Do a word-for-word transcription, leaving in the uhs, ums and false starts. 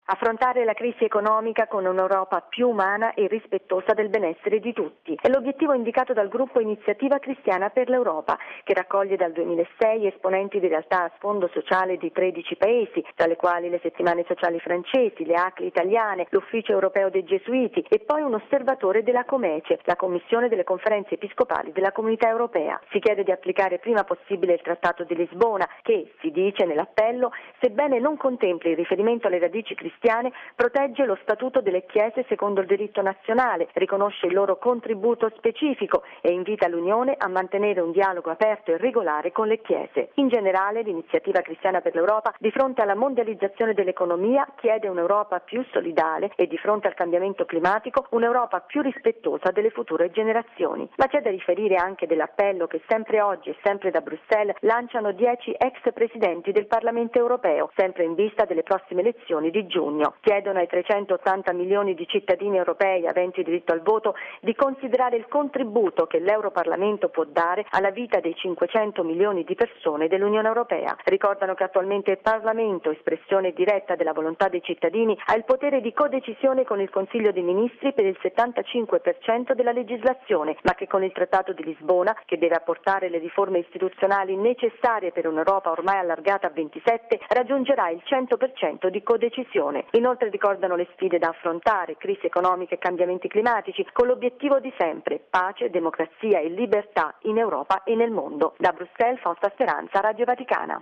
Affrontare la crisi economica con un'Europa più umana e rispettosa del benessere di tutti è l'obiettivo indicato dal gruppo Iniziativa Cristiana per l'Europa, che raccoglie dal duemilasei esponenti di realtà a sfondo sociale di tredici paesi, tra le quali le settimane sociali francesi, le A C L italiane, l'Ufficio Europeo dei Gesuiti e poi un osservatore della Comece, la Commissione delle Conferenze Episcopali della Comunità Europea. Si chiede di applicare prima possibile il Trattato di Lisbona che, si dice nell'appello, sebbene non contempli il riferimento alle radici cristiane, protegge lo statuto delle chiese secondo il diritto nazionale, riconosce il loro contributo specifico e invita l'Unione a mantenere un dialogo aperto e regolare con le chiese. In generale, l'Iniziativa Cristiana per l'Europa, di fronte alla mondializzazione dell'economia, chiede un'Europa più solidale e, di fronte al cambiamento climatico, un'Europa più rispettosa delle future generazioni. Ma c'è da riferire anche dell'appello che sempre oggi e sempre da Bruxelles lanciano dieci ex presidenti del Parlamento europeo, sempre in vista delle prossime elezioni di giugno. Chiedono ai trecentottanta milioni di cittadini europei aventi diritto al voto di considerare il contributo che l'Europarlamento può dare alla vita dei cinquecento milioni di persone dell'Unione Europea. Ricordano che attualmente il Parlamento, espressione diretta della volontà dei cittadini, ha il potere di codecisione con il Consiglio dei Ministri per il settantacinque per cento della legislazione, ma che con il Trattato di Lisbona, che deve apportare le riforme istituzionali necessarie per un'Europa ormai allargata a ventisette, raggiungerà il cento per cento di codecisione. Inoltre ricordano le sfide da affrontare, crisi economiche e cambiamenti climatici, con l'obiettivo di sempre pace, democrazia e libertà in Europa e nel mondo. Da Bruxelles, Fausta Speranza, Radio Vaticana.